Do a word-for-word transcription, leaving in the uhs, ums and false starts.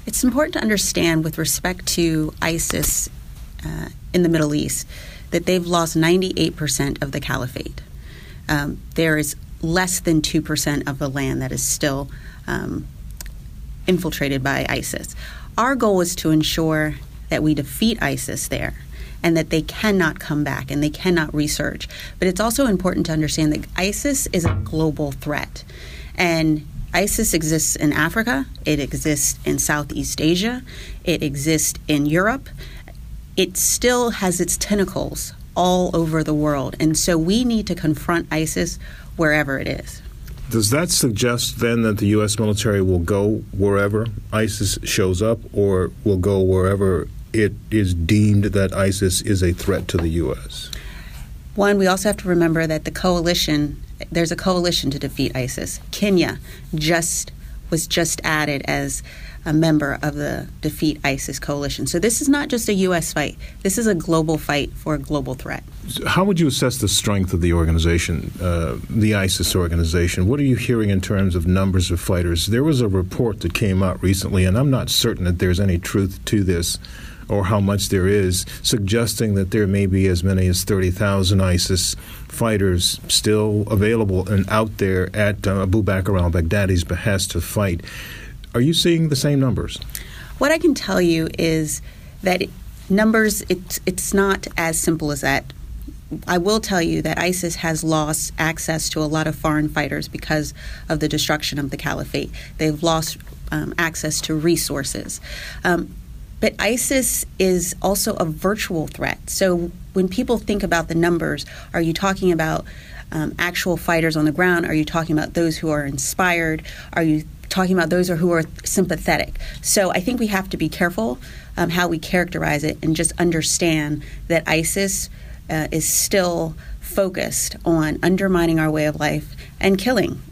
It's important to understand with respect to ISIS uh, in the Middle East that they've lost ninety-eight percent of the caliphate. Um, there is less than two percent of the land that is still um, infiltrated by ISIS. Our goal is to ensure that we defeat ISIS there and that they cannot come back and they cannot resurge. But it's also important to understand that ISIS is a global threat. And ISIS exists in Africa, it exists in Southeast Asia, it exists in Europe. It still has its tentacles all over the world. And so we need to confront ISIS wherever it is. Does that suggest then that the U S military will go wherever ISIS shows up, or will go wherever it is deemed that ISIS is a threat to the U S? One, we also have to remember that the coalition, there's a coalition to defeat ISIS. Kenya just was just added as a member of the Defeat ISIS coalition. So this is not just a U S fight. This is a global fight for a global threat. How would you assess the strength of the organization, uh, the ISIS organization? What are you hearing in terms of numbers of fighters? There was a report that came out recently, and I'm not certain that there's any truth to this or how much there is, suggesting that there may be as many as thirty thousand ISIS fighters still available and out there at uh, Abu Bakr al-Baghdadi's behest to fight. Are you seeing the same numbers? What I can tell you is that it, numbers, it, it's not as simple as that. I will tell you that ISIS has lost access to a lot of foreign fighters because of the destruction of the caliphate. They've lost um, access to resources. Um, But ISIS is also a virtual threat. So when people think about the numbers, are you talking about um, actual fighters on the ground? Are you talking about those who are inspired? Are you talking about those who are sympathetic? So I think we have to be careful um, how we characterize it and just understand that ISIS uh, is still focused on undermining our way of life and killing.